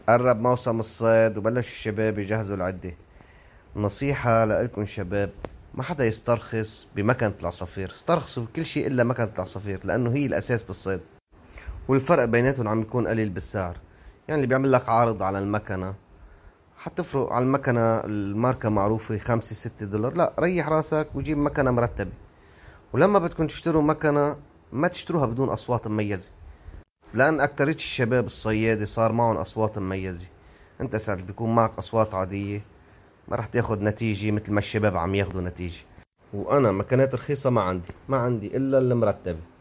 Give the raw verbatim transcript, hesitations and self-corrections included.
قرب موسم الصيد وبلش الشباب يجهزوا العدة. نصيحة لكم شباب، ما حدا يسترخص بمكنة العصافير. استرخصوا بكل شيء إلا مكنة العصافير، لأنه هي الأساس بالصيد، والفرق بيناتهم عم يكون قليل بالسعر. يعني اللي بيعمل لك عارض على المكنة حتفرق على المكنة الماركة معروفة خمسة ستة دولار، لا ريح راسك وجيب مكنة مرتبة. ولما بدكم تشتروا مكنة ما تشتروها بدون أصوات مميزة، لأن أكترية الشباب الصيادة صار معهم أصوات مميزة. أنت ساعة بيكون معك أصوات عادية ما رح تاخد نتيجة مثل ما الشباب عم ياخدوا نتيجة. وأنا مكنات رخيصة ما عندي ما عندي إلا المرتبة.